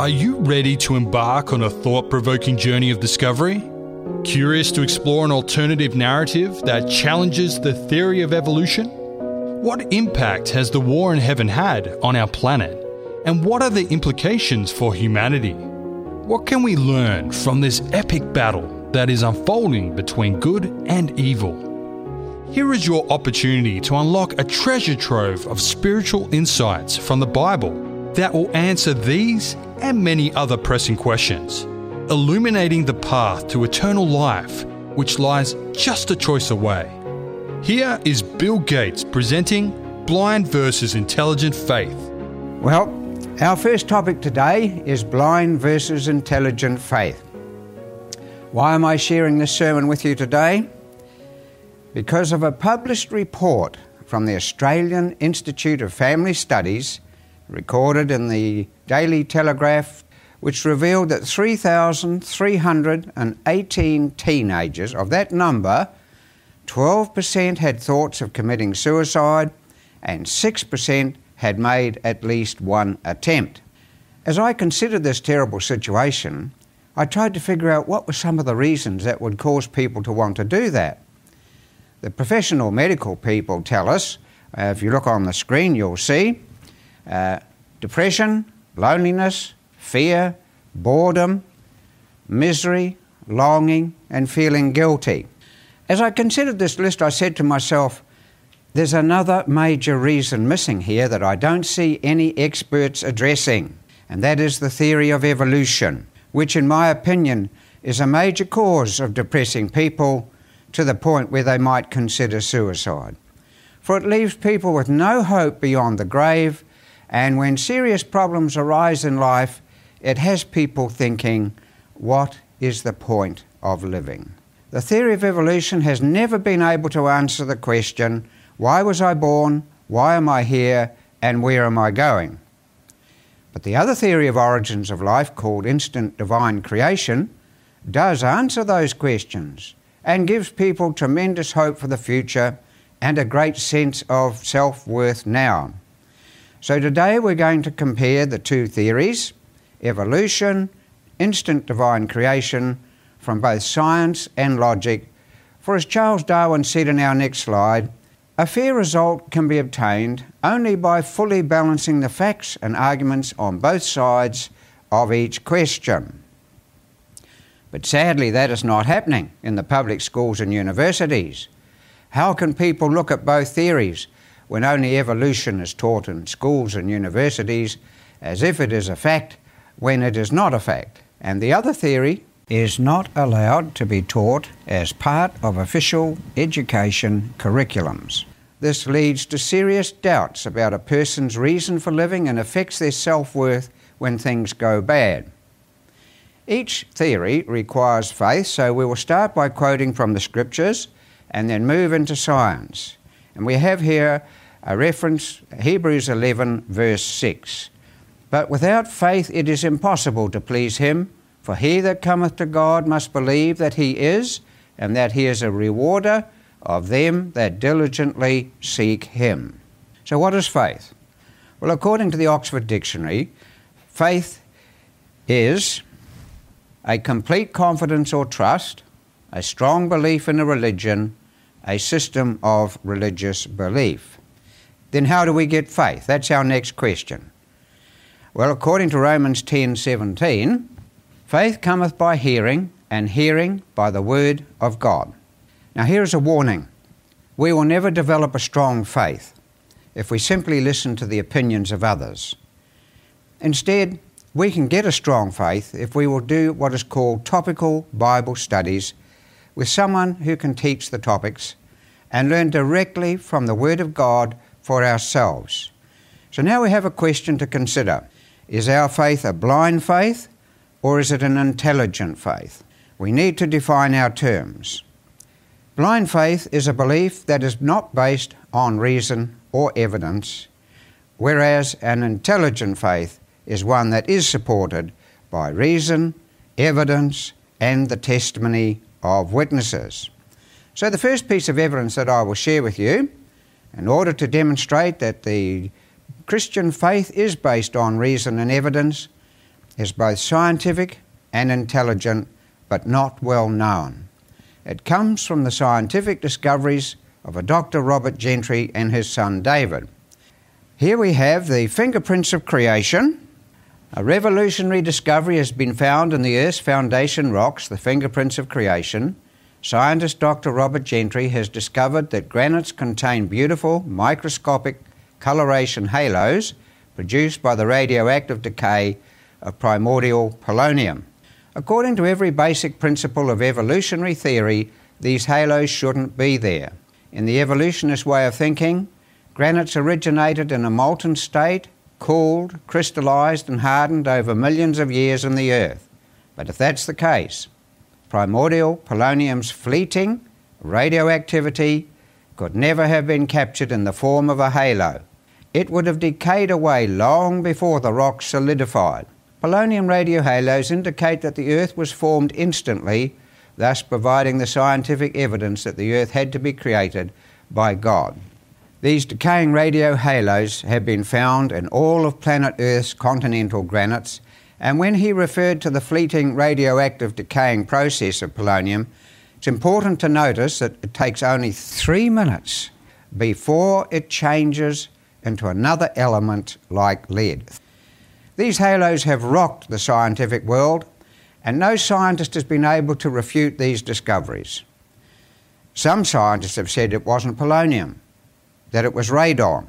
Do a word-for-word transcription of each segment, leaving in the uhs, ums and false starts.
Are you ready to embark on a thought-provoking journey of discovery? Curious to explore an alternative narrative that challenges the theory of evolution? What impact has the war in heaven had on our planet? And what are the implications for humanity? What can we learn from this epic battle that is unfolding between good and evil? Here is your opportunity to unlock a treasure trove of spiritual insights from the Bible that will answer these and many other pressing questions, illuminating the path to eternal life, which lies just a choice away. Here is Bill Gates presenting Blind versus Intelligent Faith. Well, our first topic today is blind versus intelligent faith. Why am I sharing this sermon with you today? Because of a published report from the Australian Institute of Family Studies, recorded in the Daily Telegraph, which revealed that three thousand three hundred eighteen teenagers, of that number, twelve percent had thoughts of committing suicide and six percent had made at least one attempt. As I considered this terrible situation, I tried to figure out what were some of the reasons that would cause people to want to do that. The professional medical people tell us, uh, if you look on the screen you'll see, uh, depression, loneliness, fear, boredom, misery, longing, and feeling guilty. As I considered this list, I said to myself, there's another major reason missing here that I don't see any experts addressing, and that is the theory of evolution, which in my opinion is a major cause of depressing people to the point where they might consider suicide. For it leaves people with no hope beyond the grave, and when serious problems arise in life, it has people thinking, what is the point of living? The theory of evolution has never been able to answer the question, why was I born, why am I here, and where am I going? But the other theory of origins of life, called instant divine creation, does answer those questions and gives people tremendous hope for the future and a great sense of self-worth now. So today we're going to compare the two theories, evolution, instant divine creation, from both science and logic. For as Charles Darwin said in our next slide, a fair result can be obtained only by fully balancing the facts and arguments on both sides of each question. But sadly, that is not happening in the public schools and universities. How can people look at both theories when only evolution is taught in schools and universities as if it is a fact when it is not a fact? And the other theory is not allowed to be taught as part of official education curriculums. This leads to serious doubts about a person's reason for living and affects their self-worth when things go bad. Each theory requires faith, so we will start by quoting from the scriptures and then move into science. And we have here a reference, Hebrews eleven, verse six. But without faith it is impossible to please him, for he that cometh to God must believe that he is, and that he is a rewarder of them that diligently seek him. So what is faith? Well, according to the Oxford Dictionary, faith is a complete confidence or trust, a strong belief in a religion, a system of religious belief. Then how do we get faith? That's our next question. Well, according to Romans ten seventeen, faith cometh by hearing, and hearing by the word of God. Now here is a warning. We will never develop a strong faith if we simply listen to the opinions of others. Instead, we can get a strong faith if we will do what is called topical Bible studies with someone who can teach the topics and learn directly from the Word of God for ourselves. So now we have a question to consider. Is our faith a blind faith or is it an intelligent faith? We need to define our terms. Blind faith is a belief that is not based on reason or evidence, whereas an intelligent faith is one that is supported by reason, evidence, and the testimony of witnesses. So the first piece of evidence that I will share with you, in order to demonstrate that the Christian faith is based on reason and evidence, is both scientific and intelligent, but not well known. It comes from the scientific discoveries of a Doctor Robert Gentry and his son David. Here we have the fingerprints of creation. A revolutionary discovery has been found in the Earth's foundation rocks, the fingerprints of creation. Scientist Doctor Robert Gentry has discovered that granites contain beautiful microscopic coloration halos produced by the radioactive decay of primordial polonium. According to every basic principle of evolutionary theory, these halos shouldn't be there. In the evolutionist way of thinking, granites originated in a molten state, cooled, crystallized and hardened over millions of years in the Earth. But if that's the case, primordial polonium's fleeting radioactivity could never have been captured in the form of a halo. It would have decayed away long before the rocks solidified. Polonium radiohalos indicate that the Earth was formed instantly, thus providing the scientific evidence that the Earth had to be created by God. These decaying radiohalos have been found in all of planet Earth's continental granites, and when he referred to the fleeting radioactive decaying process of polonium, it's important to notice that it takes only three minutes before it changes into another element like lead. These halos have rocked the scientific world, and no scientist has been able to refute these discoveries. Some scientists have said it wasn't polonium, that it was radon.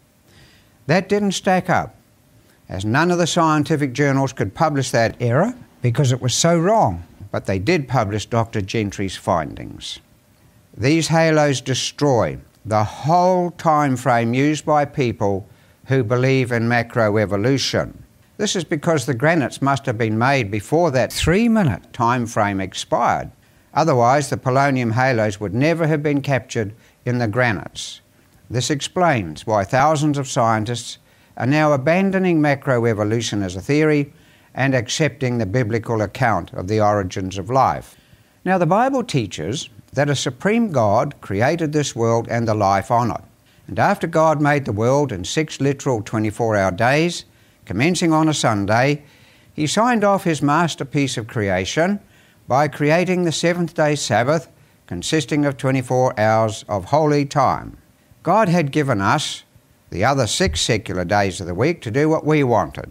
That didn't stack up, as none of the scientific journals could publish that error because it was so wrong. But they did publish Doctor Gentry's findings. These halos destroy the whole time frame used by people who believe in macroevolution. This is because the granites must have been made before that three-minute time frame expired. Otherwise, the polonium halos would never have been captured in the granites. This explains why thousands of scientists are now abandoning macroevolution as a theory and accepting the biblical account of the origins of life. Now, the Bible teaches that a supreme God created this world and the life on it. And after God made the world in six literal twenty-four hour days, commencing on a Sunday, he signed off his masterpiece of creation by creating the seventh-day Sabbath, consisting of twenty-four hours of holy time. God had given us the other six secular days of the week to do what we wanted.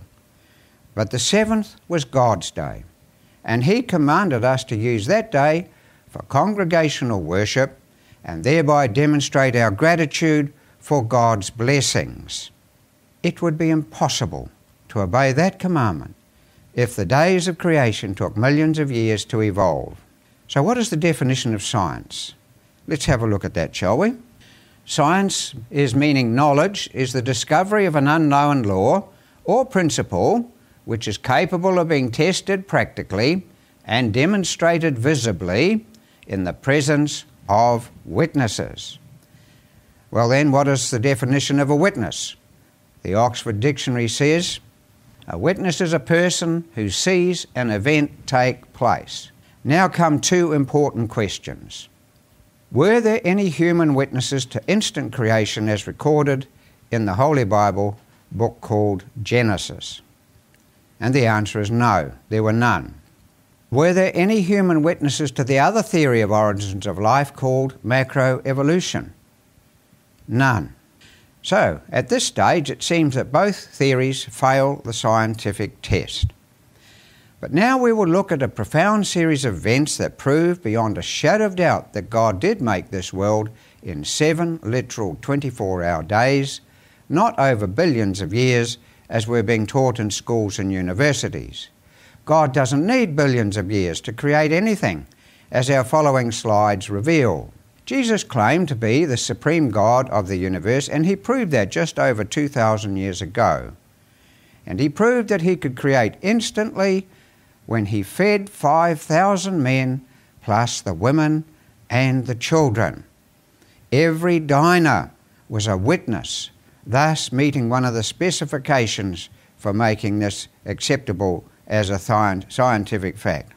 But the seventh was God's day, and he commanded us to use that day for congregational worship and thereby demonstrate our gratitude for God's blessings. It would be impossible to obey that commandment if the days of creation took millions of years to evolve. So what is the definition of science? Let's have a look at that, shall we? Science is meaning knowledge is the discovery of an unknown law or principle which is capable of being tested practically and demonstrated visibly in the presence of witnesses. Well then, what is the definition of a witness? The Oxford Dictionary says, a witness is a person who sees an event take place. Now come two important questions. Were there any human witnesses to instant creation as recorded in the Holy Bible book called Genesis? And the answer is no, there were none. Were there any human witnesses to the other theory of origins of life called macroevolution? None. So, at this stage, it seems that both theories fail the scientific test. But now we will look at a profound series of events that prove beyond a shadow of doubt that God did make this world in seven literal twenty-four hour days, not over billions of years as we're being taught in schools and universities. God doesn't need billions of years to create anything, as our following slides reveal. Jesus claimed to be the supreme God of the universe, and he proved that just over two thousand years ago. And he proved that he could create instantly when he fed five thousand men, plus the women and the children. Every diner was a witness, thus meeting one of the specifications for making this acceptable as a scientific fact.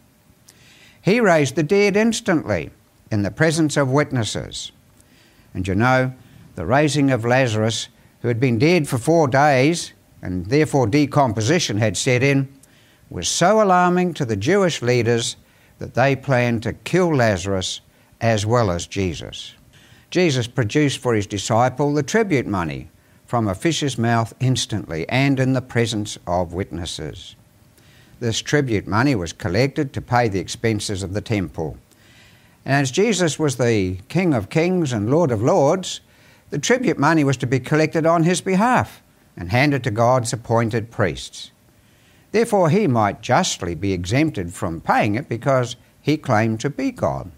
He raised the dead instantly in the presence of witnesses. And you know, the raising of Lazarus, who had been dead for four days and therefore decomposition had set in, was so alarming to the Jewish leaders that they planned to kill Lazarus as well as Jesus. Jesus produced for his disciple the tribute money from a fish's mouth instantly and in the presence of witnesses. This tribute money was collected to pay the expenses of the temple. And as Jesus was the King of Kings and Lord of Lords, the tribute money was to be collected on his behalf and handed to God's appointed priests. Therefore, he might justly be exempted from paying it because he claimed to be God.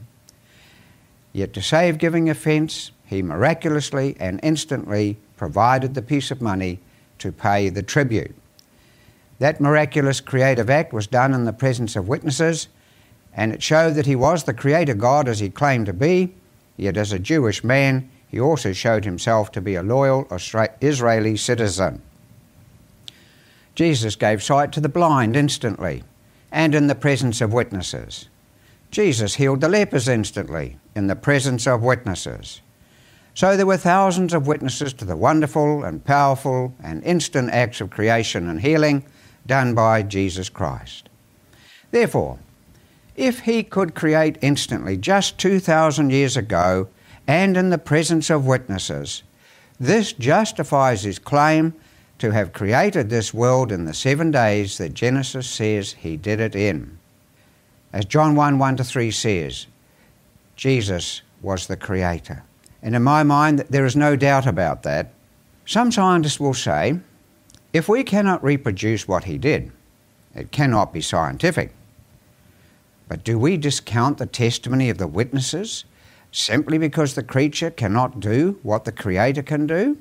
Yet to save giving offence, he miraculously and instantly provided the piece of money to pay the tribute. That miraculous creative act was done in the presence of witnesses, and it showed that he was the Creator God as he claimed to be, yet as a Jewish man, he also showed himself to be a loyal Israeli citizen. Jesus gave sight to the blind instantly and in the presence of witnesses. Jesus healed the lepers instantly in the presence of witnesses. So there were thousands of witnesses to the wonderful and powerful and instant acts of creation and healing done by Jesus Christ. Therefore, if he could create instantly just two thousand years ago and in the presence of witnesses, this justifies his claim to have created this world in the seven days that Genesis says he did it in. As John one, one to three says, Jesus was the Creator. And in my mind, there is no doubt about that. Some scientists will say, if we cannot reproduce what he did, it cannot be scientific. But do we discount the testimony of the witnesses simply because the creature cannot do what the Creator can do?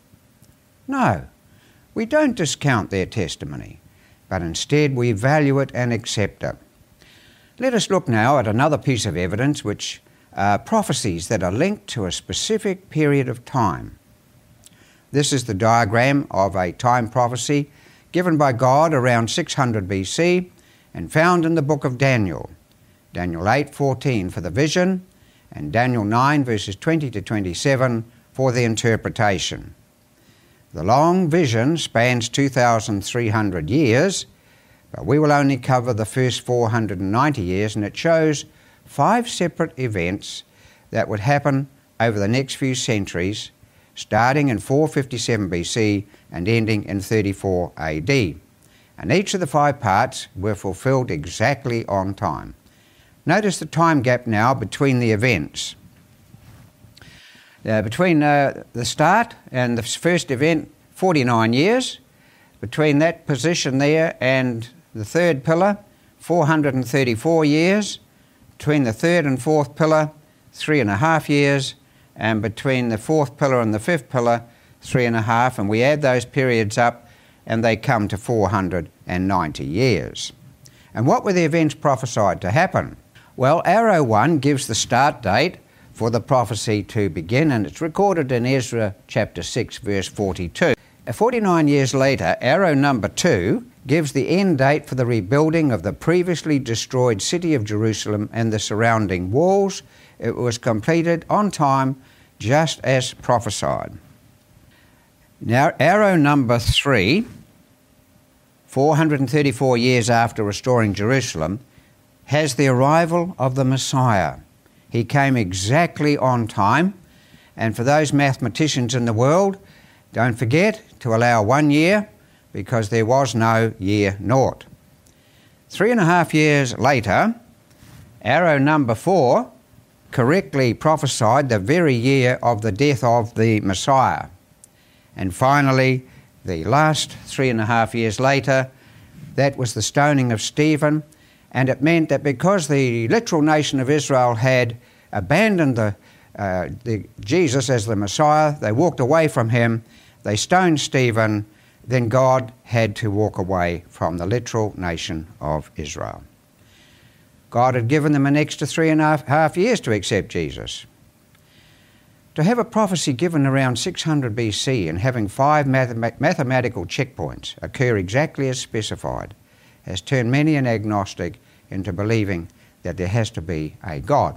No, we don't discount their testimony, but instead we value it and accept it. Let us look now at another piece of evidence, which are prophecies that are linked to a specific period of time. This is the diagram of a time prophecy given by God around six hundred B C and found in the book of Daniel. Daniel eight fourteen for the vision and Daniel nine verses twenty to twenty-seven for the interpretation. The long vision spans two thousand three hundred years, but we will only cover the first four hundred ninety years, and it shows five separate events that would happen over the next few centuries, starting in four fifty-seven B C and ending in thirty-four A D. And each of the five parts were fulfilled exactly on time. Notice the time gap now between the events. Uh, between uh, the start and the first event, forty-nine years. Between that position there and the third pillar, four hundred thirty-four years. Between the third and fourth pillar, three and a half years. And between the fourth pillar and the fifth pillar, three and a half. And we add those periods up and they come to four hundred ninety years. And what were the events prophesied to happen? Well, arrow one gives the start date for the prophecy to begin, and it's recorded in Ezra chapter six, verse forty-two. forty-nine years later, arrow number two gives the end date for the rebuilding of the previously destroyed city of Jerusalem and the surrounding walls. It was completed on time, just as prophesied. Now, arrow number three, four hundred thirty-four years after restoring Jerusalem, has the arrival of the Messiah. He came exactly on time, and for those mathematicians in the world, don't forget to allow one year, because there was no year naught. Three and a half years later, arrow number four correctly prophesied the very year of the death of the Messiah. And finally, the last three and a half years later, that was the stoning of Stephen, and it meant that because the literal nation of Israel had abandoned the, uh, the Jesus as the Messiah, they walked away from him, they stoned Stephen, then God had to walk away from the literal nation of Israel. God had given them an extra three and a half years to accept Jesus. To have a prophecy given around six hundred B C and having five mathemat- mathematical checkpoints occur exactly as specified has turned many an agnostic into believing that there has to be a God.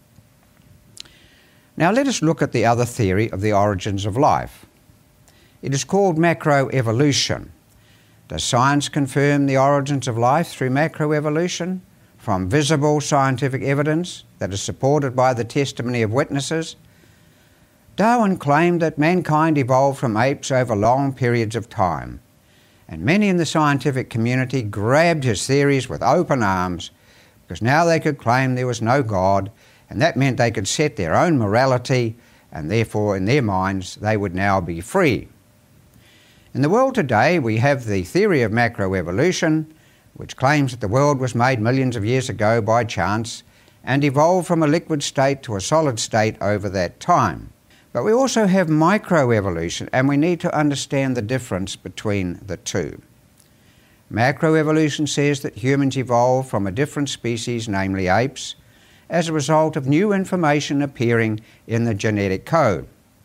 Now let us look at the other theory of the origins of life. It is called macroevolution. Does science confirm the origins of life through macroevolution from visible scientific evidence that is supported by the testimony of witnesses? Darwin claimed that mankind evolved from apes over long periods of time, and many in the scientific community grabbed his theories with open arms because now they could claim there was no God, and that meant they could set their own morality, and therefore in their minds they would now be free. In the world today, we have the theory of macroevolution, which claims that the world was made millions of years ago by chance and evolved from a liquid state to a solid state over that time. But we also have microevolution, and we need to understand the difference between the two. Macroevolution says that humans evolved from a different species, namely apes, as a result of new information appearing in the genetic code.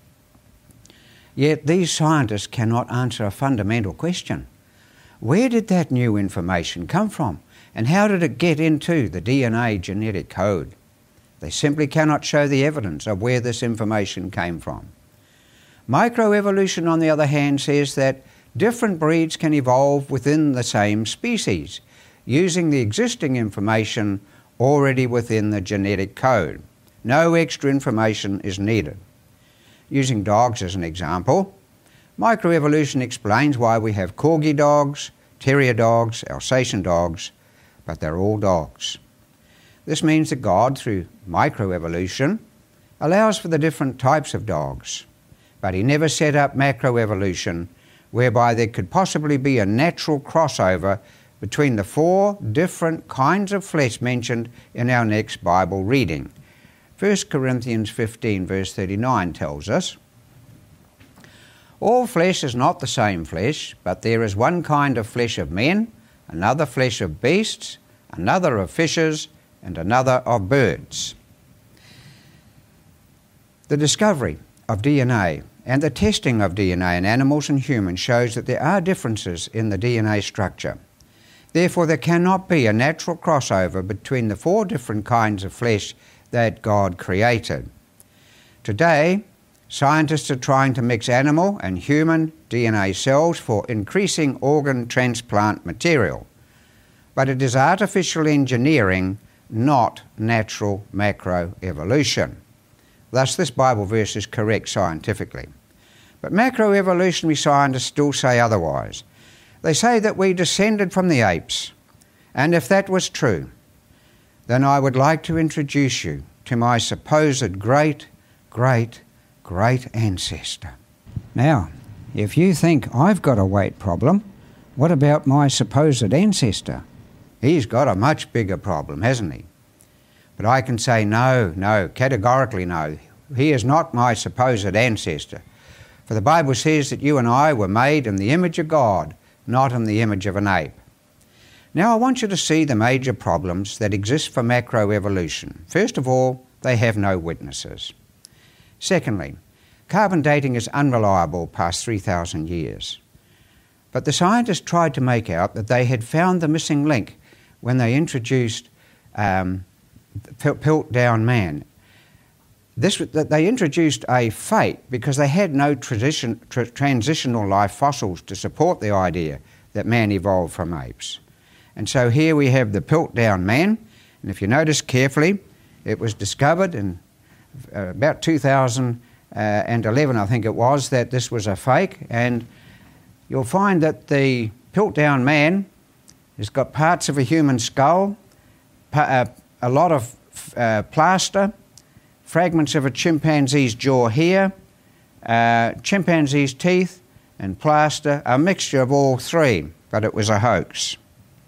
Yet these scientists cannot answer a fundamental question. Where did that new information come from, and how did it get into the D N A genetic code? They simply cannot show the evidence of where this information came from. Microevolution, on the other hand, says that different breeds can evolve within the same species, using the existing information already within the genetic code. No extra information is needed. Using dogs as an example, microevolution explains why we have corgi dogs, terrier dogs, Alsatian dogs, but they're all dogs. This means that God, through microevolution, allows for the different types of dogs, but he never set up macroevolution whereby there could possibly be a natural crossover between the four different kinds of flesh mentioned in our next Bible reading. First Corinthians fifteen verse thirty-nine tells us, "All flesh is not the same flesh, but there is one kind of flesh of men, another flesh of beasts, another of fishes, and another of birds." The discovery of D N A and the testing of D N A in animals and humans shows that there are differences in the D N A structure. Therefore, there cannot be a natural crossover between the four different kinds of flesh that God created. Today, scientists are trying to mix animal and human D N A cells for increasing organ transplant material. But it is artificial engineering, not natural macroevolution. Thus, this Bible verse is correct scientifically. But macroevolutionary scientists still say otherwise. They say that we descended from the apes, and if that was true, then I would like to introduce you to my supposed great, great, great ancestor. Now, if you think I've got a weight problem, what about my supposed ancestor? He's got a much bigger problem, hasn't he? But I can say no, no, categorically no. He is not my supposed ancestor. For the Bible says that you and I were made in the image of God, not in the image of an ape. Now I want you to see the major problems that exist for macroevolution. First of all, they have no witnesses. Secondly, carbon dating is unreliable past three thousand years. But the scientists tried to make out that they had found the missing link when they introduced um, Piltdown Man. This, that they introduced a fate because they had no tradition, tra- transitional life fossils to support the idea that man evolved from apes. And so here we have the Piltdown Man, and if you notice carefully, it was discovered in uh, about two thousand eleven, I think it was, that this was a fake, and you'll find that the Piltdown Man has got parts of a human skull, pa- uh, a lot of uh, plaster, fragments of a chimpanzee's jaw here, uh, chimpanzee's teeth, and plaster, a mixture of all three, but it was a hoax.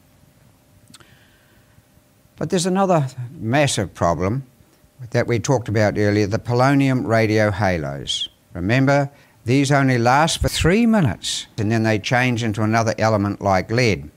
But there's another massive problem that we talked about earlier, the polonium radio halos. Remember, these only last for three minutes, and then they change into another element like lead.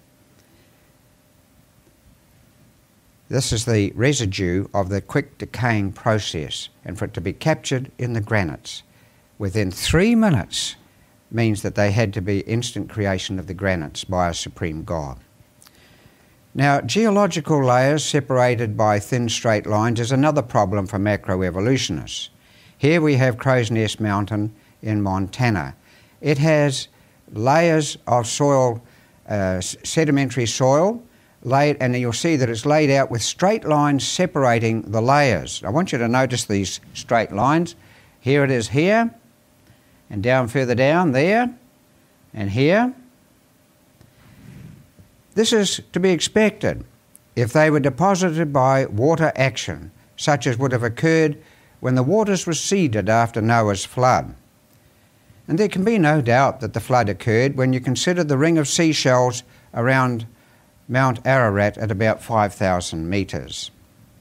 This is the residue of the quick decaying process, and for it to be captured in the granites within three minutes means that they had to be instant creation of the granites by a supreme God. Now, geological layers separated by thin straight lines is another problem for macroevolutionists. Here we have Crow's Nest Mountain in Montana. It has layers of soil uh, sedimentary soil, laid, and you'll see that it's laid out with straight lines separating the layers. I want you to notice these straight lines. Here it is here, and down further down there, and here. This is to be expected if they were deposited by water action, such as would have occurred when the waters receded after Noah's flood. And there can be no doubt that the flood occurred when you consider the ring of seashells around Mount Ararat at about five thousand metres.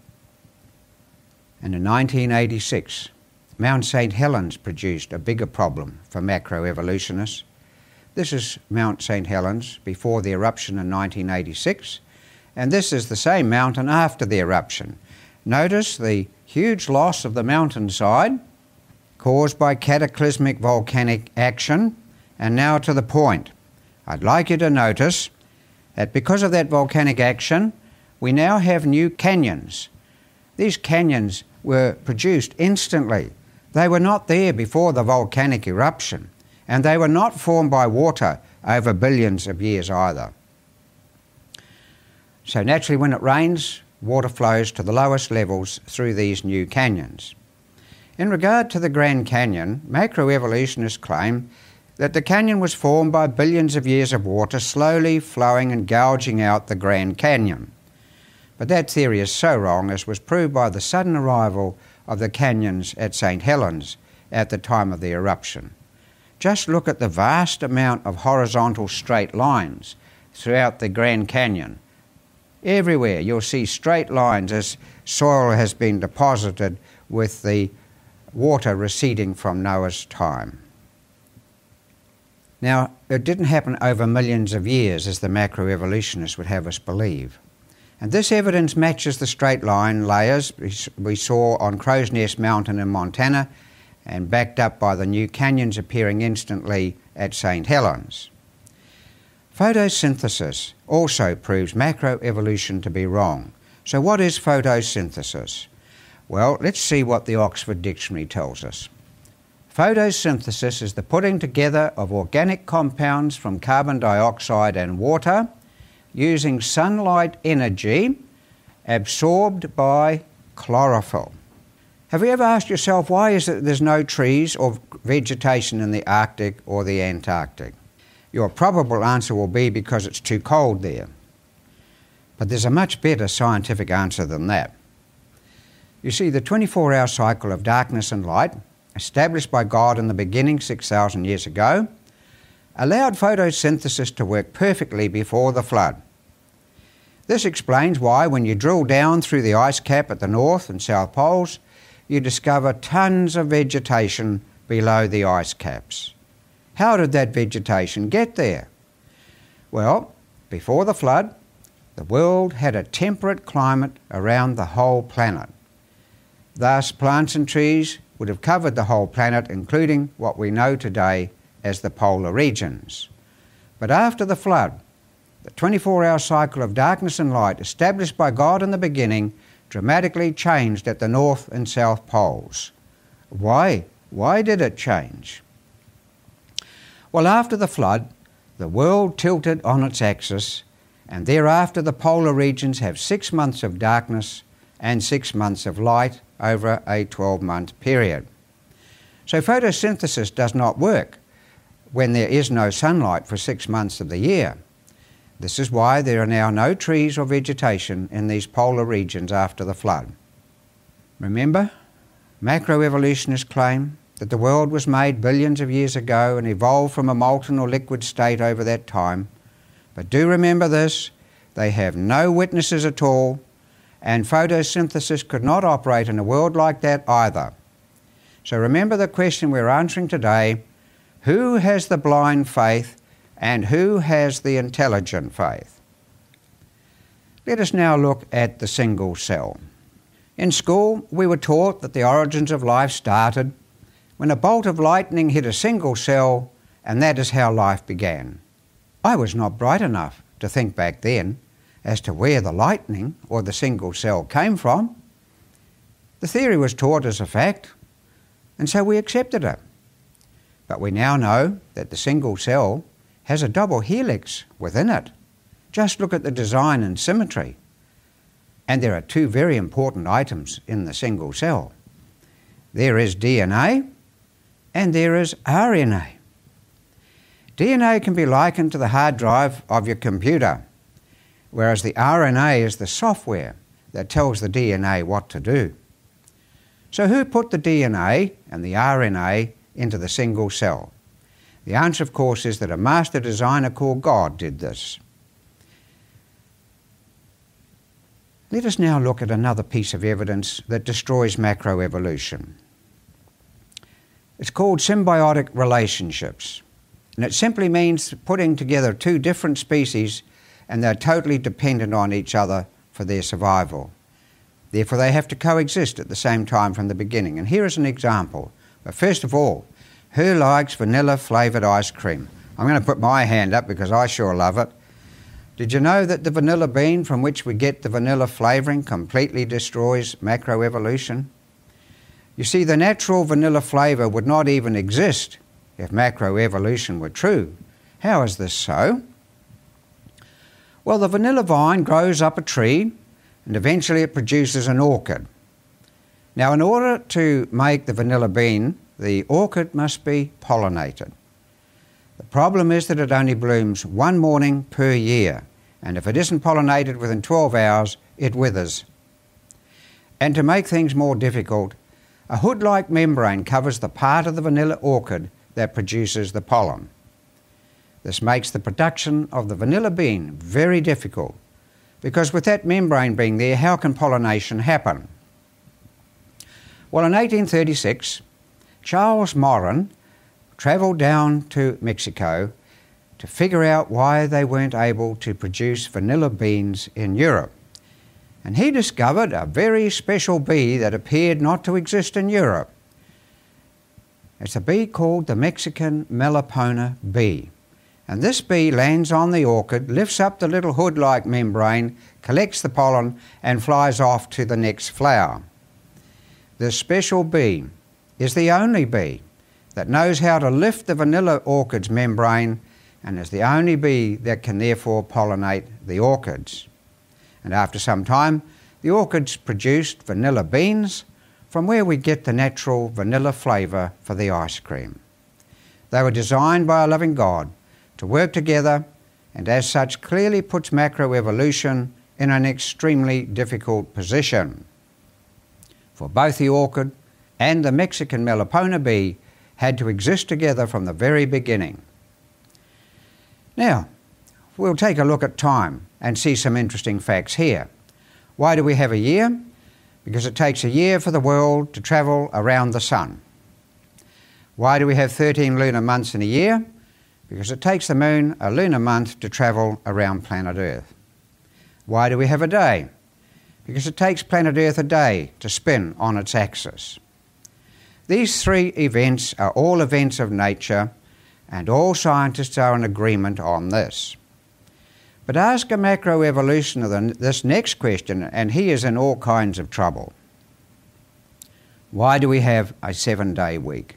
And in nineteen eighty-six, Mount Saint Helens produced a bigger problem for macroevolutionists. This is Mount Saint Helens before the eruption in nineteen eighty-six, and this is the same mountain after the eruption. Notice the huge loss of the mountainside caused by cataclysmic volcanic action. And now to the point. I'd like you to notice that because of that volcanic action, we now have new canyons. These canyons were produced instantly. They were not there before the volcanic eruption, and they were not formed by water over billions of years either. So naturally, when it rains, water flows to the lowest levels through these new canyons. In regard to the Grand Canyon, macroevolutionists claim that the canyon was formed by billions of years of water slowly flowing and gouging out the Grand Canyon. But that theory is so wrong, as was proved by the sudden arrival of the canyons at Saint Helens at the time of the eruption. Just look at the vast amount of horizontal straight lines throughout the Grand Canyon. Everywhere you'll see straight lines as soil has been deposited with the water receding from Noah's time. Now, it didn't happen over millions of years, as the macroevolutionists would have us believe. And this evidence matches the straight line layers we saw on Crow's Nest Mountain in Montana, and backed up by the new canyons appearing instantly at Saint Helens. Photosynthesis also proves macroevolution to be wrong. So what is photosynthesis? Well, let's see what the Oxford Dictionary tells us. Photosynthesis is the putting together of organic compounds from carbon dioxide and water using sunlight energy absorbed by chlorophyll. Have you ever asked yourself, why is it there's no trees or vegetation in the Arctic or the Antarctic? Your probable answer will be because it's too cold there. But there's a much better scientific answer than that. You see, the twenty-four hour cycle of darkness and light, established by God in the beginning six thousand years ago, allowed photosynthesis to work perfectly before the flood. This explains why, when you drill down through the ice cap at the North and South Poles, you discover tons of vegetation below the ice caps. How did that vegetation get there? Well, before the flood, the world had a temperate climate around the whole planet. Thus, plants and trees would have covered the whole planet, including what we know today as the polar regions. But after the flood, the twenty-four hour cycle of darkness and light established by God in the beginning dramatically changed at the North and South Poles. Why? Why did it change? Well, after the flood, the world tilted on its axis, and thereafter the polar regions have six months of darkness and six months of light over a twelve month period. So photosynthesis does not work when there is no sunlight for six months of the year. This is why there are now no trees or vegetation in these polar regions after the flood. Remember, macroevolutionists claim that the world was made billions of years ago and evolved from a molten or liquid state over that time. But do remember this, they have no witnesses at all, and photosynthesis could not operate in a world like that either. So remember the question we're answering today: who has the blind faith and who has the intelligent faith? Let us now look at the single cell. In school, we were taught that the origins of life started when a bolt of lightning hit a single cell, and that is how life began. I was not bright enough to think back then as to where the lightning or the single cell came from. The theory was taught as a fact, and so we accepted it. But we now know that the single cell has a double helix within it. Just look at the design and symmetry. And there are two very important items in the single cell. There is D N A and there is R N A. D N A can be likened to the hard drive of your computer, whereas the R N A is the software that tells the D N A what to do. So who put the D N A and the R N A into the single cell? The answer, of course, is that a master designer called God did this. Let us now look at another piece of evidence that destroys macroevolution. It's called symbiotic relationships, and it simply means putting together two different species and they're totally dependent on each other for their survival. Therefore, they have to coexist at the same time from the beginning. And here is an example. But first of all, who likes vanilla-flavoured ice cream? I'm going to put my hand up because I sure love it. Did you know that the vanilla bean from which we get the vanilla flavouring completely destroys macroevolution? You see, the natural vanilla flavour would not even exist if macroevolution were true. How is this so? Well, the vanilla vine grows up a tree and eventually it produces an orchid. Now, in order to make the vanilla bean, the orchid must be pollinated. The problem is that it only blooms one morning per year, and if it isn't pollinated within twelve hours, it withers. And to make things more difficult, a hood-like membrane covers the part of the vanilla orchid that produces the pollen. This makes the production of the vanilla bean very difficult, because with that membrane being there, how can pollination happen? Well, in eighteen thirty-six, Charles Morin travelled down to Mexico to figure out why they weren't able to produce vanilla beans in Europe. And he discovered a very special bee that appeared not to exist in Europe. It's a bee called the Mexican Melipona bee. And this bee lands on the orchid, lifts up the little hood-like membrane, collects the pollen, and flies off to the next flower. This special bee is the only bee that knows how to lift the vanilla orchid's membrane and is the only bee that can therefore pollinate the orchids. And after some time, the orchids produced vanilla beans from where we get the natural vanilla flavour for the ice cream. They were designed by a loving God to work together, and as such clearly puts macroevolution in an extremely difficult position. For both the orchid and the Mexican Melipona bee had to exist together from the very beginning. Now, we'll take a look at time and see some interesting facts here. Why do we have a year? Because it takes a year for the world to travel around the sun. Why do we have thirteen lunar months in a year? Because it takes the moon a lunar month to travel around planet Earth. Why do we have a day? Because it takes planet Earth a day to spin on its axis. These three events are all events of nature, and all scientists are in agreement on this. But ask a macroevolutionist this next question, and he is in all kinds of trouble. Why do we have a seven-day week?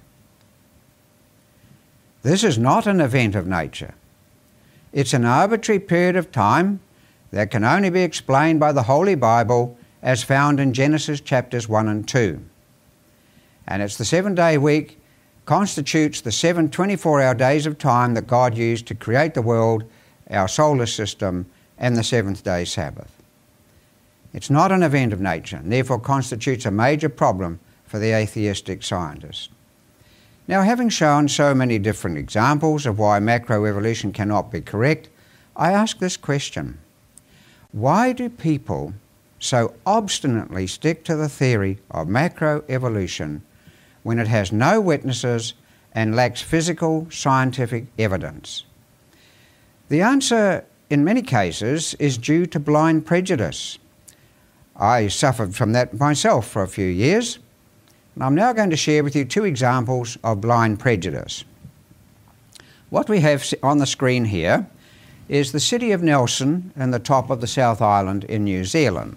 This is not an event of nature. It's an arbitrary period of time that can only be explained by the Holy Bible as found in Genesis chapters one and two. And it's the seven-day week constitutes the seven twenty-four hour days of time that God used to create the world, our solar system, and the seventh-day Sabbath. It's not an event of nature, and therefore constitutes a major problem for the atheistic scientist. Now, having shown so many different examples of why macroevolution cannot be correct, I ask this question. Why do people so obstinately stick to the theory of macroevolution when it has no witnesses and lacks physical scientific evidence? The answer, in many cases, is due to blind prejudice. I suffered from that myself for a few years, and I'm now going to share with you two examples of blind prejudice. What we have on the screen here is the city of Nelson and the top of the South Island in New Zealand.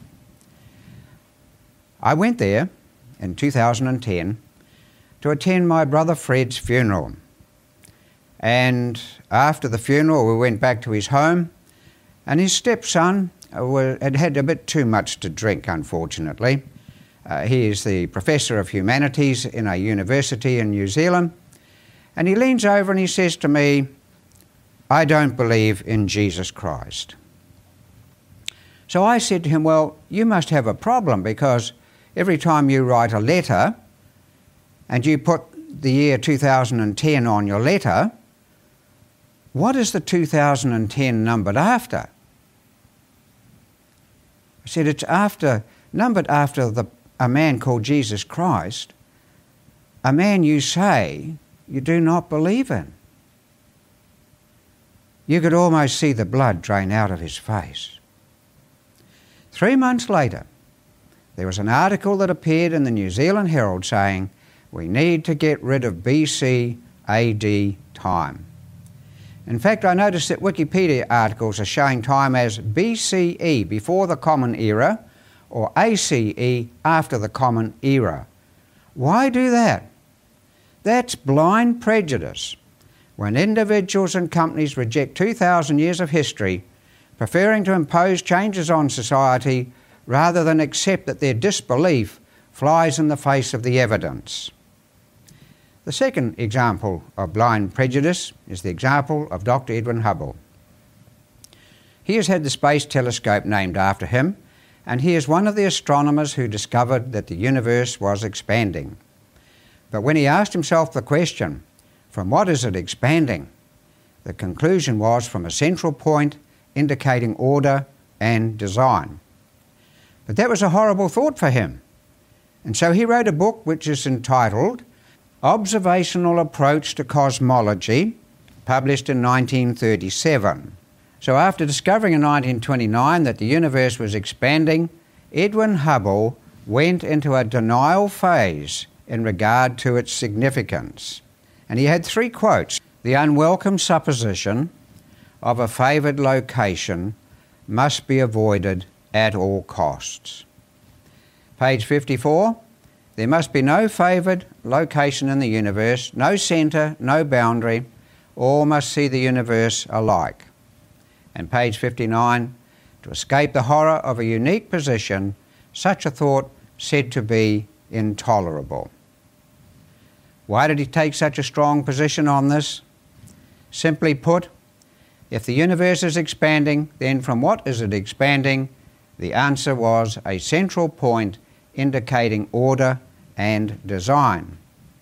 I went there in two thousand ten to attend my brother Fred's funeral. And after the funeral, we went back to his home, and his stepson had had a bit too much to drink, unfortunately. Uh, he is the professor of humanities in a university in New Zealand, and he leans over and he says to me, "I don't believe in Jesus Christ." So I said to him, "Well, you must have a problem, because every time you write a letter and you put the year two thousand ten on your letter, what is the two thousand ten numbered after?" I said, "It's after, numbered after the, a man called Jesus Christ, a man you say you do not believe in." You could almost see the blood drain out of his face. Three months later, there was an article that appeared in the New Zealand Herald saying, "We need to get rid of B C A D time." In fact, I noticed that Wikipedia articles are showing time as B C E, before the Common Era, or A C E, after the Common Era. Why do that? That's blind prejudice. When individuals and companies reject two thousand years of history, preferring to impose changes on society rather than accept that their disbelief flies in the face of the evidence. The second example of blind prejudice is the example of Doctor Edwin Hubble. He has had the Space Telescope named after him, and he is one of the astronomers who discovered that the universe was expanding. But when he asked himself the question, from what is it expanding? The conclusion was from a central point indicating order and design. But that was a horrible thought for him. And so he wrote a book which is entitled Observational Approach to Cosmology, published in nineteen thirty-seven. So after discovering in nineteen twenty-nine that the universe was expanding, Edwin Hubble went into a denial phase in regard to its significance. And he had three quotes. "The unwelcome supposition of a favoured location must be avoided at all costs." Page fifty-four, "There must be no favoured location in the universe, no centre, no boundary. All must see the universe alike." And page fifty-nine, "To escape the horror of a unique position, such a thought said to be intolerable." Why did he take such a strong position on this? Simply put, if the universe is expanding, then from what is it expanding? The answer was a central point indicating order and design.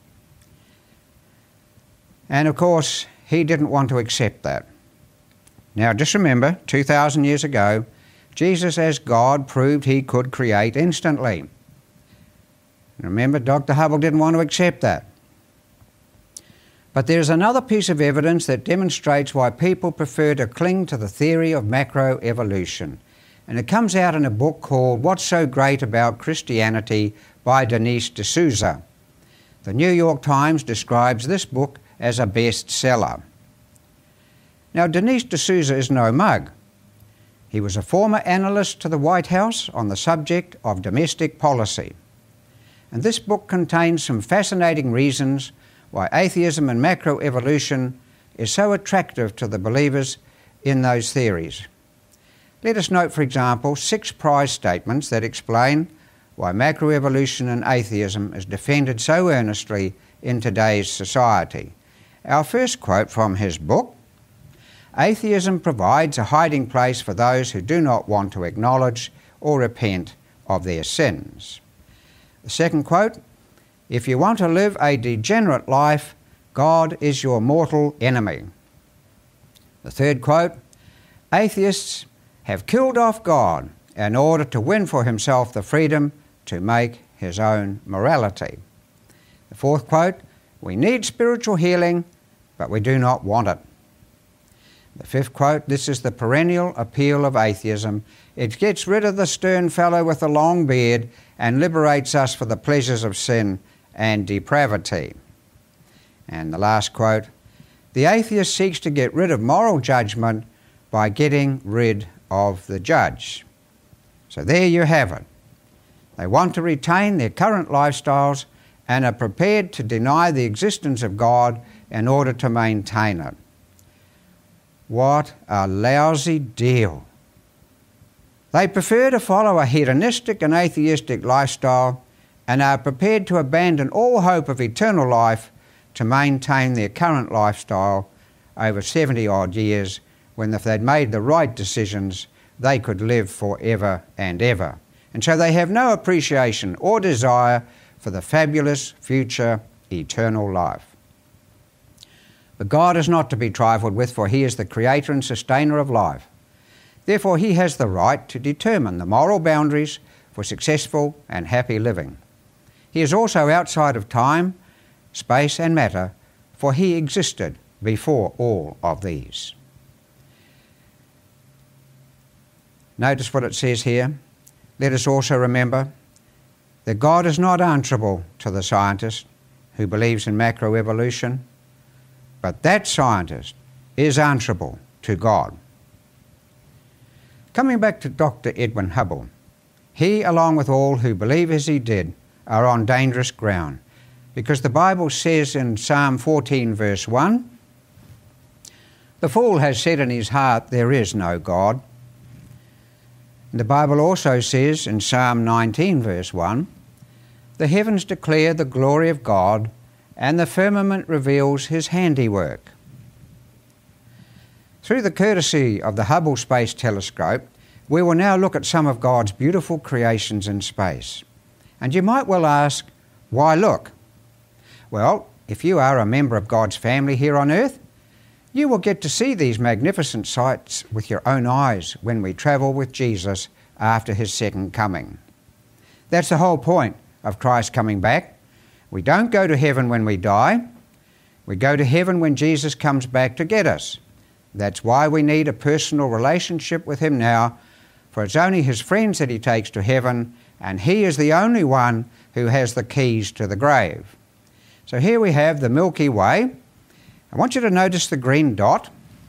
And of course, he didn't want to accept that. Now just remember, two thousand years ago, Jesus as God proved he could create instantly. Remember, Doctor Hubble didn't want to accept that. But there's another piece of evidence that demonstrates why people prefer to cling to the theory of macroevolution. And it comes out in a book called What's So Great About Christianity by Denise D'Souza. The New York Times describes this book as a bestseller. Now, Denise D'Souza is no mug. He was a former analyst to the White House on the subject of domestic policy. And this book contains some fascinating reasons why atheism and macroevolution is so attractive to the believers in those theories. Let us note, for example, six prize statements that explain why macroevolution and atheism is defended so earnestly in today's society. Our first quote from his book: "Atheism provides a hiding place for those who do not want to acknowledge or repent of their sins." The second quote: "If you want to live a degenerate life, God is your mortal enemy." The third quote: "Atheists have killed off God in order to win for himself the freedom to make his own morality." The fourth quote: "We need spiritual healing, but we do not want it." The fifth quote: "This is the perennial appeal of atheism. It gets rid of the stern fellow with the long beard and liberates us for the pleasures of sin and depravity." And the last quote: "The atheist seeks to get rid of moral judgment by getting rid of the judge." So there you have it. They want to retain their current lifestyles and are prepared to deny the existence of God in order to maintain it. What a lousy deal. They prefer to follow a hedonistic and atheistic lifestyle and are prepared to abandon all hope of eternal life to maintain their current lifestyle over seventy odd years, when if they'd made the right decisions, they could live forever and ever. And so they have no appreciation or desire for the fabulous future eternal life. But God is not to be trifled with, for he is the creator and sustainer of life. Therefore he has the right to determine the moral boundaries for successful and happy living. He is also outside of time, space and matter, for he existed before all of these. Notice what it says here. Let us also remember that God is not answerable to the scientist who believes in macroevolution, but that scientist is answerable to God. Coming back to Doctor Edwin Hubble, he, along with all who believe as he did, are on dangerous ground, because the Bible says in Psalm fourteen verse one, "The fool has said in his heart, there is no God." And the Bible also says in Psalm nineteen verse one, "The heavens declare the glory of God, and the firmament reveals his handiwork." Through the courtesy of the Hubble Space Telescope, we will now look at some of God's beautiful creations in space. And you might well ask, why look? Well, if you are a member of God's family here on earth, you will get to see these magnificent sights with your own eyes when we travel with Jesus after his second coming. That's the whole point of Christ coming back. We don't go to heaven when we die. We go to heaven when Jesus comes back to get us. That's why we need a personal relationship with him now, for it's only his friends that he takes to heaven, and he is the only one who has the keys to the grave. So here we have the Milky Way. I want you to notice the green dot.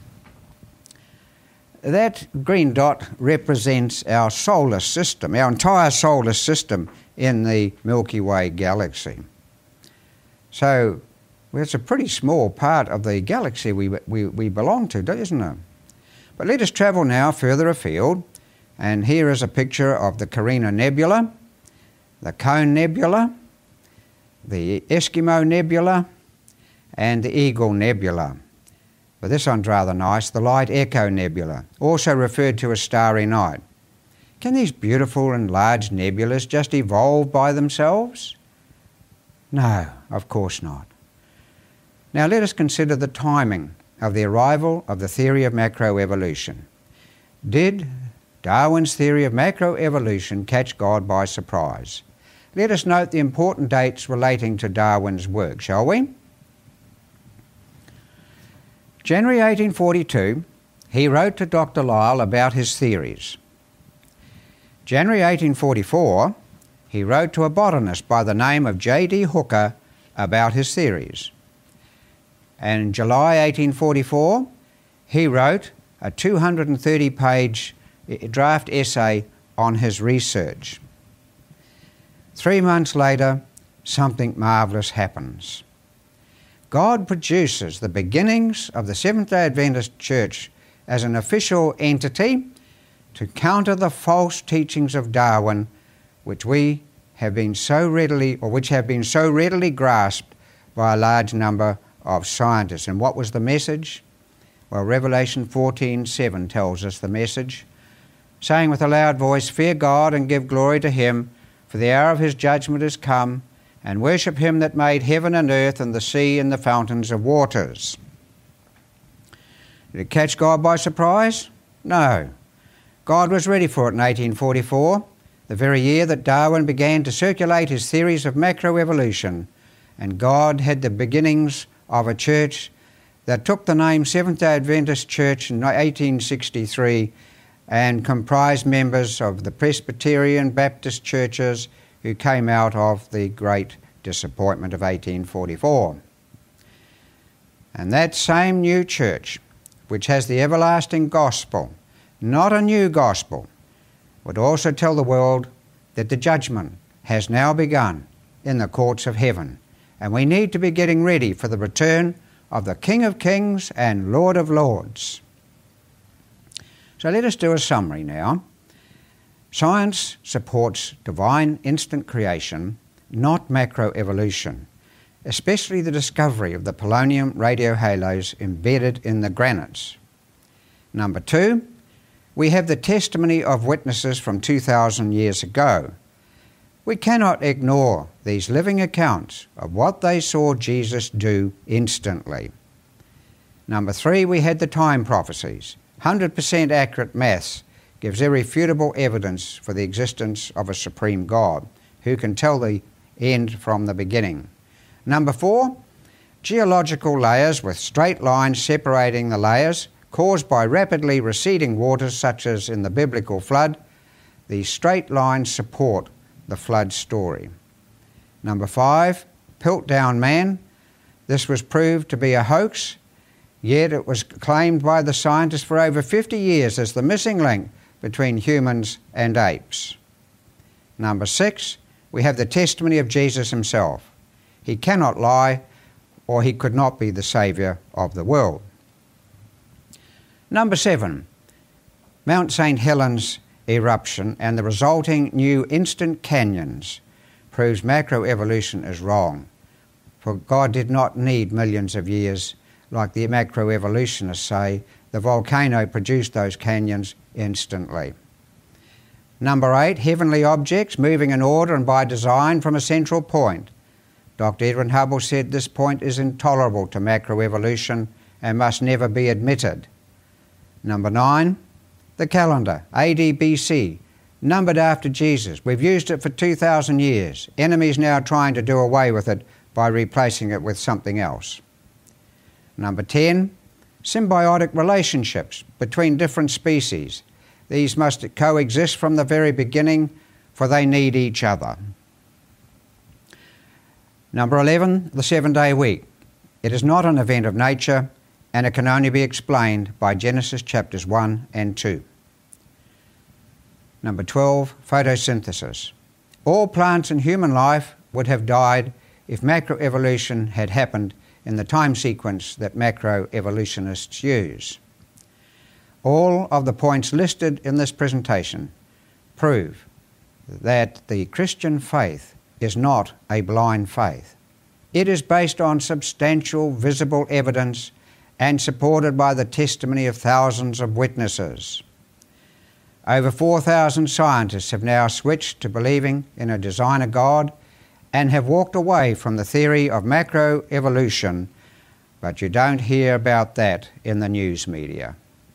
That green dot represents our solar system, our entire solar system in the Milky Way galaxy. So well, it's a pretty small part of the galaxy we, we, we belong to, isn't it? But let us travel now further afield, and here is a picture of the Carina Nebula, the Cone Nebula, the Eskimo Nebula, and the Eagle Nebula. But this one's rather nice, the Light Echo Nebula, also referred to as Starry Night. Can these beautiful and large nebulas just evolve by themselves? No, of course not. Now let us consider the timing of the arrival of the theory of macroevolution. Did Darwin's theory of macroevolution catch God by surprise? Let us note the important dates relating to Darwin's work, shall we? January eighteen forty-two, he wrote to Doctor Lyell about his theories. January eighteen forty-four, he wrote to a botanist by the name of J D Hooker about his theories. And in July eighteen forty-four, he wrote a two hundred thirty page draft essay on his research. Three months later, something marvellous happens. God produces the beginnings of the Seventh-day Adventist Church as an official entity to counter the false teachings of Darwin, which we have been so readily, or which have been so readily grasped by a large number of scientists. And what was the message? Well, Revelation fourteen seven tells us the message, saying with a loud voice, "Fear God and give glory to him, for the hour of his judgment is come, and worship him that made heaven and earth and the sea and the fountains of waters." Did it catch God by surprise? No. God was ready for it in eighteen forty-four, the very year that Darwin began to circulate his theories of macroevolution, and God had the beginnings of a church that took the name Seventh-day Adventist Church in eighteen sixty-three and comprised members of the Presbyterian Baptist churches who came out of the Great Disappointment of eighteen forty-four. And that same new church, which has the everlasting gospel, not a new gospel, would also tell the world that the judgment has now begun in the courts of heaven, and we need to be getting ready for the return of the King of Kings and Lord of Lords. So let us do a summary now. Science supports divine instant creation, not macroevolution, especially the discovery of the polonium radiohalos embedded in the granites. Number two, we have the testimony of witnesses from two thousand years ago. We cannot ignore these living accounts of what they saw Jesus do instantly. Number three, we had the time prophecies. one hundred percent accurate maths gives irrefutable evidence for the existence of a supreme God who can tell the end from the beginning. Number four, geological layers with straight lines separating the layers caused by rapidly receding waters such as in the biblical flood. These straight lines support the flood story. Number five, Piltdown Man. This was proved to be a hoax, yet it was claimed by the scientists for over fifty years as the missing link between humans and apes. Number six, we have the testimony of Jesus himself. He cannot lie, or he could not be the Saviour of the world. Number seven, Mount Saint Helens eruption and the resulting new instant canyons proves macroevolution is wrong, for God did not need millions of years like the macroevolutionists say. The volcano produced those canyons instantly. Number eight, heavenly objects moving in order and by design from a central point. Doctor Edwin Hubble said this point is intolerable to macroevolution and must never be admitted. Number nine, the calendar, A D B C, numbered after Jesus. We've used it for two thousand years. Enemies now trying to do away with it by replacing it with something else. Number ten, symbiotic relationships between different species. These must coexist from the very beginning, for they need each other. Number eleven, the seven-day week. It is not an event of nature, and it can only be explained by Genesis chapters one and two. Number twelve, photosynthesis. All plants and human life would have died if macroevolution had happened in the time sequence that macroevolutionists use. All of the points listed in this presentation prove that the Christian faith is not a blind faith. It is based on substantial visible evidence and supported by the testimony of thousands of witnesses. Over four thousand scientists have now switched to believing in a designer God and have walked away from the theory of macroevolution, but you don't hear about that in the news media.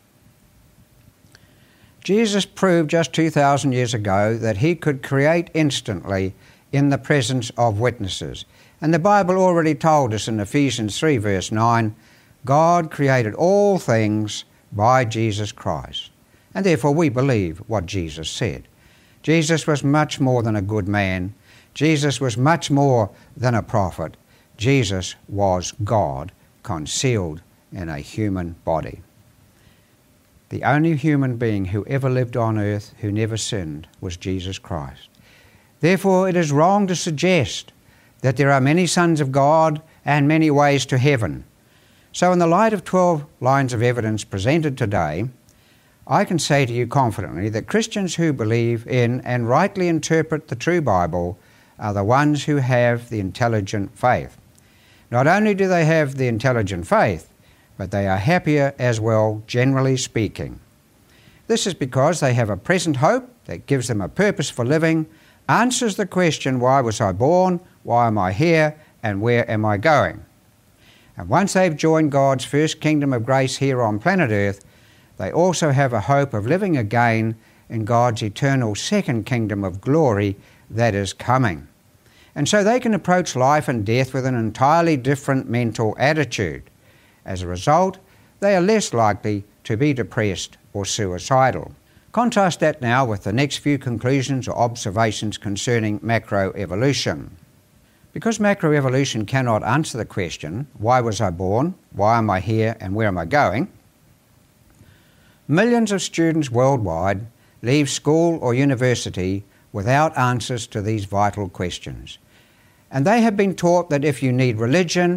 Jesus proved just two thousand years ago that he could create instantly in the presence of witnesses. And the Bible already told us in Ephesians three verse nine, God created all things by Jesus Christ. And therefore we believe what Jesus said. Jesus was much more than a good man. Jesus was much more than a prophet. Jesus was God, concealed in a human body. The only human being who ever lived on earth who never sinned was Jesus Christ. Therefore, it is wrong to suggest that there are many sons of God and many ways to heaven. So in the light of twelve lines of evidence presented today, I can say to you confidently that Christians who believe in and rightly interpret the true Bible are the ones who have the intelligent faith. Not only do they have the intelligent faith, but they are happier as well, generally speaking. This is because they have a present hope that gives them a purpose for living, answers the question, why was I born, why am I here, and where am I going? And once they've joined God's first kingdom of grace here on planet Earth, they also have a hope of living again in God's eternal second kingdom of glory that is coming. And so they can approach life and death with an entirely different mental attitude. As a result, they are less likely to be depressed or suicidal. Contrast that now with the next few conclusions or observations concerning macroevolution. Because macroevolution cannot answer the question, why was I born, why am I here, and where am I going? Millions of students worldwide leave school or university without answers to these vital questions. And they have been taught that if you need religion,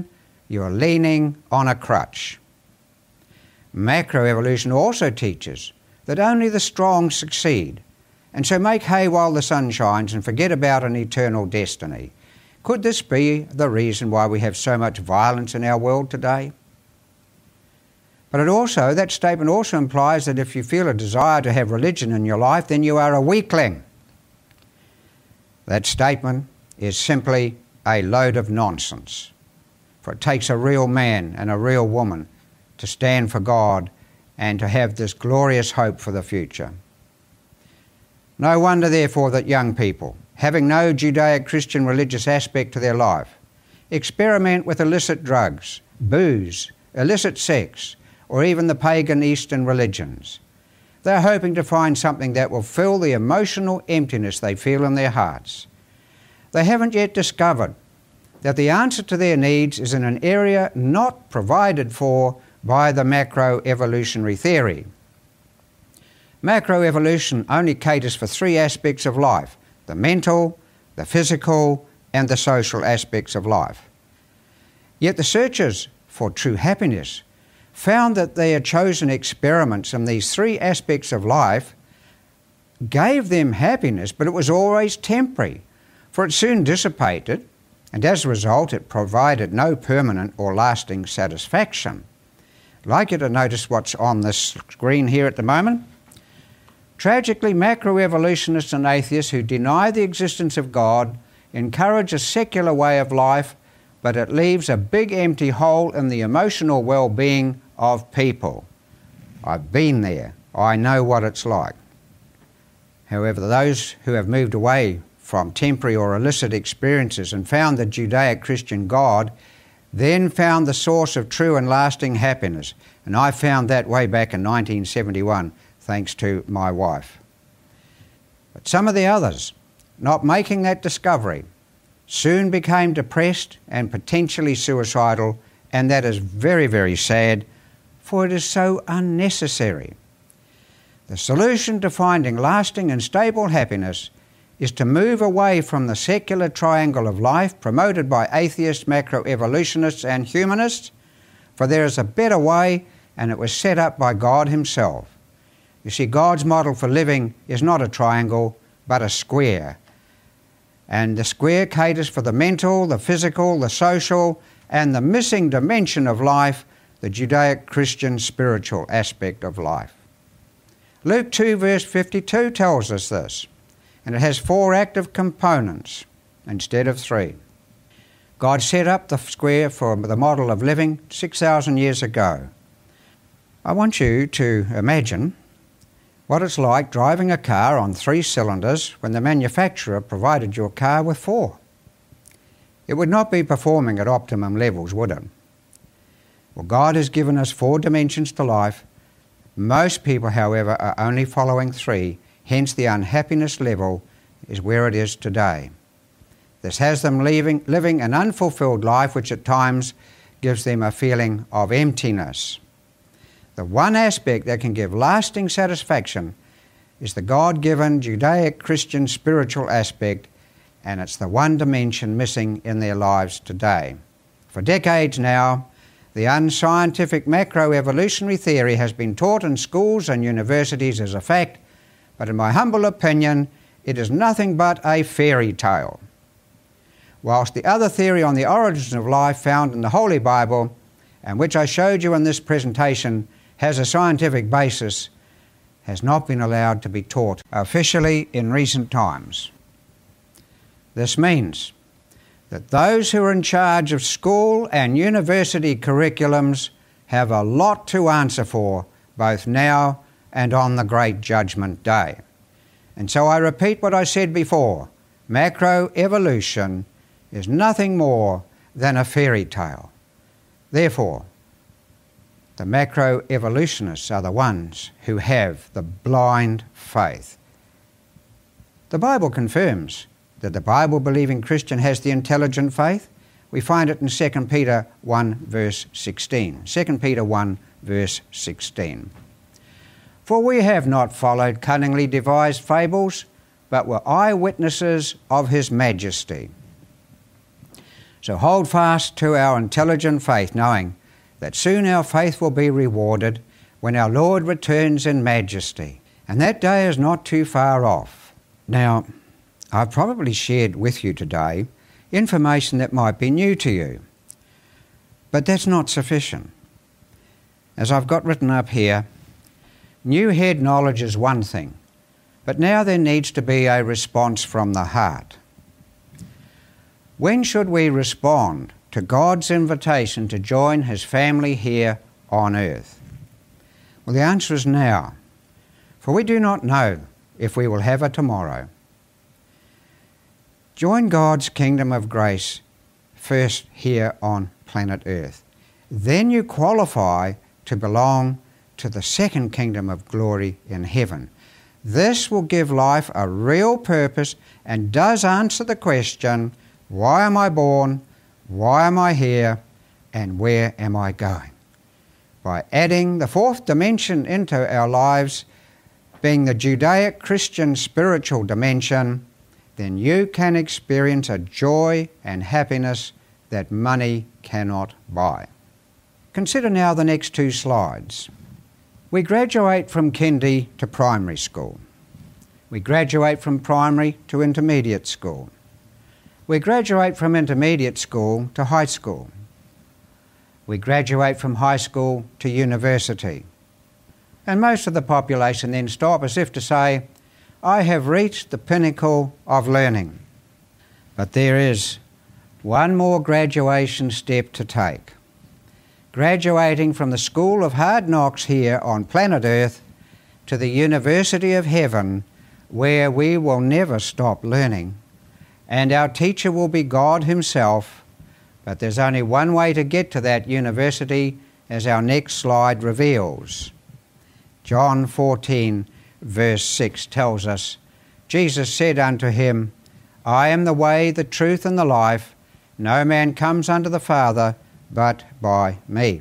you are leaning on a crutch. Macroevolution also teaches that only the strong succeed, and so make hay while the sun shines and forget about an eternal destiny. Could this be the reason why we have so much violence in our world today? But it also, that statement also implies that if you feel a desire to have religion in your life, then you are a weakling. That statement is simply a load of nonsense, for it takes a real man and a real woman to stand for God and to have this glorious hope for the future. No wonder, therefore, that young people, having no Judeo-Christian religious aspect to their life, experiment with illicit drugs, booze, illicit sex, or even the pagan Eastern religions. They're hoping to find something that will fill the emotional emptiness they feel in their hearts. They haven't yet discovered that the answer to their needs is in an area not provided for by the macroevolutionary theory. Macroevolution only caters for three aspects of life: the mental, the physical, and the social aspects of life. Yet the searchers for true happiness found that their chosen experiments in these three aspects of life gave them happiness, but it was always temporary, for it soon dissipated, and as a result it provided no permanent or lasting satisfaction. I'd like you to notice what's on this screen here at the moment. Tragically, macroevolutionists and atheists who deny the existence of God encourage a secular way of life, but it leaves a big empty hole in the emotional well-being of people. I've been there. I know what it's like. However, those who have moved away from temporary or illicit experiences and found the Judeo-Christian God then found the source of true and lasting happiness. And I found that way back in nineteen seventy-one, thanks to my wife. But some of the others, not making that discovery, soon became depressed and potentially suicidal, and that is very, very sad, for it is so unnecessary. The solution to finding lasting and stable happiness is to move away from the secular triangle of life promoted by atheists, macroevolutionists and humanists, for there is a better way, and it was set up by God himself. You see, God's model for living is not a triangle, but a square. And the square caters for the mental, the physical, the social, and the missing dimension of life, the Judeo-Christian spiritual aspect of life. Luke two verse fifty-two tells us this, and it has four active components instead of three. God set up the square for the model of living six thousand years ago. I want you to imagine what it's like driving a car on three cylinders when the manufacturer provided your car with four. It would not be performing at optimum levels, would it? Well, God has given us four dimensions to life. Most people, however, are only following three, hence the unhappiness level is where it is today. This has them leaving, living an unfulfilled life, which at times gives them a feeling of emptiness. The one aspect that can give lasting satisfaction is the God-given Judeo-Christian spiritual aspect, and it's the one dimension missing in their lives today. For decades now, the unscientific macroevolutionary theory has been taught in schools and universities as a fact, but in my humble opinion, it is nothing but a fairy tale. Whilst the other theory on the origins of life found in the Holy Bible, and which I showed you in this presentation, has a scientific basis, has not been allowed to be taught officially in recent times. This means that those who are in charge of school and university curriculums have a lot to answer for, both now and on the Great Judgment Day. And so I repeat what I said before, macroevolution is nothing more than a fairy tale. Therefore, the macroevolutionists are the ones who have the blind faith. The Bible confirms that the Bible-believing Christian has the intelligent faith. We find it in Second Peter one verse sixteen. Second Peter one verse sixteen. For we have not followed cunningly devised fables, but were eyewitnesses of his majesty. So hold fast to our intelligent faith, knowing that soon our faith will be rewarded when our Lord returns in majesty. And that day is not too far off. Now, I've probably shared with you today information that might be new to you, but that's not sufficient. As I've got written up here, new head knowledge is one thing, but now there needs to be a response from the heart. When should we respond to God's invitation to join His family here on earth? Well, the answer is now, for we do not know if we will have a tomorrow. Join God's kingdom of grace first here on planet Earth. Then you qualify to belong to the second kingdom of glory in heaven. This will give life a real purpose and does answer the question, why am I born, why am I here, and where am I going? By adding the fourth dimension into our lives, being the Judaic Christian spiritual dimension, then you can experience a joy and happiness that money cannot buy. Consider now the next two slides. We graduate from kindy to primary school. We graduate from primary to intermediate school. We graduate from intermediate school to high school. We graduate from high school to university. And most of the population then stop as if to say, I have reached the pinnacle of learning. But there is one more graduation step to take. Graduating from the school of hard knocks here on planet Earth to the University of Heaven, where we will never stop learning, and our teacher will be God Himself. But there's only one way to get to that university, as our next slide reveals. John fourteen, verse six tells us, Jesus said unto him, I am the way, the truth, and the life. No man comes unto the Father but by me.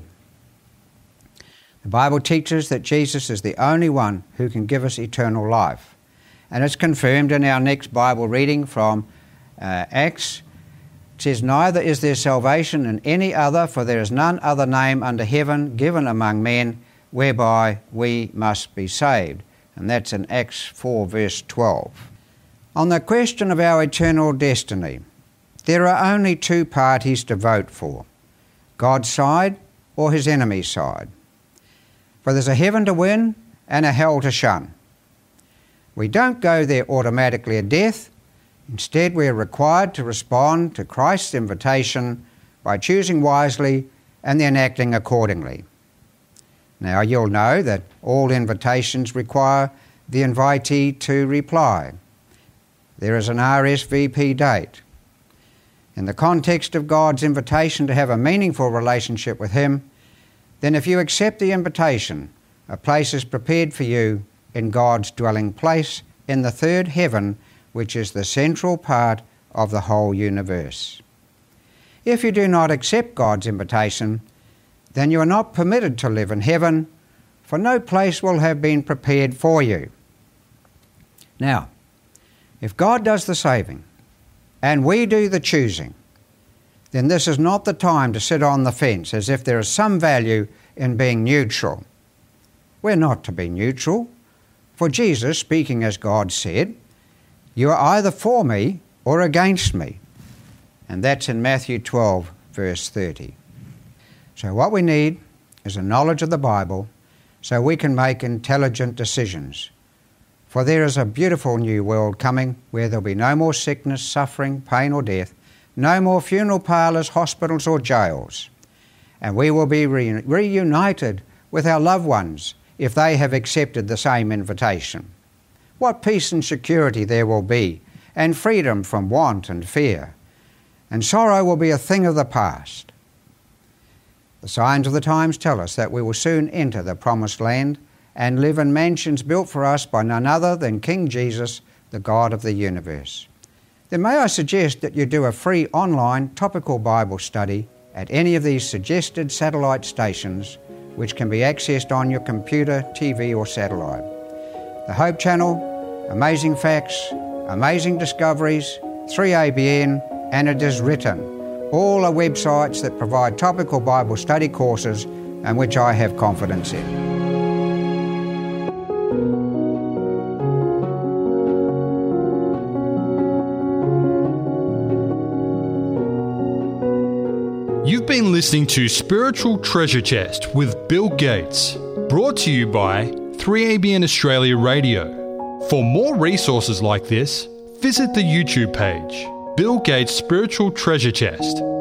The Bible teaches that Jesus is the only one who can give us eternal life. And it's confirmed in our next Bible reading from uh, Acts. It says, neither is there salvation in any other, for there is none other name under heaven given among men whereby we must be saved. And that's in Acts four, verse twelve. On the question of our eternal destiny, there are only two parties to vote for, God's side or His enemy's side. For there's a heaven to win and a hell to shun. We don't go there automatically at death. Instead, we are required to respond to Christ's invitation by choosing wisely and then acting accordingly. Now, you'll know that all invitations require the invitee to reply. There is an R S V P date. In the context of God's invitation to have a meaningful relationship with Him, then if you accept the invitation, a place is prepared for you in God's dwelling place in the third heaven, which is the central part of the whole universe. If you do not accept God's invitation, then you are not permitted to live in heaven, for no place will have been prepared for you. Now, if God does the saving, and we do the choosing, then this is not the time to sit on the fence as if there is some value in being neutral. We're not to be neutral, for Jesus, speaking as God said, you are either for me or against me. And that's in Matthew twelve, verse thirty. So what we need is a knowledge of the Bible so we can make intelligent decisions. For there is a beautiful new world coming where there'll be no more sickness, suffering, pain or death, no more funeral parlours, hospitals or jails. And we will be re- reunited with our loved ones if they have accepted the same invitation. What peace and security there will be, and freedom from want and fear. And sorrow will be a thing of the past. The signs of the times tell us that we will soon enter the promised land and live in mansions built for us by none other than King Jesus, the God of the universe. Then may I suggest that you do a free online topical Bible study at any of these suggested satellite stations, which can be accessed on your computer, T V or satellite. The Hope Channel, Amazing Facts, Amazing Discoveries, three A B N, and It Is Written All are websites that provide topical Bible study courses and which I have confidence in. You've been listening to Spiritual Treasure Chest with Bill Gates, brought to you by three A B N Australia Radio. For more resources like this, visit the YouTube page, Bill Gates Spiritual Treasure Chest.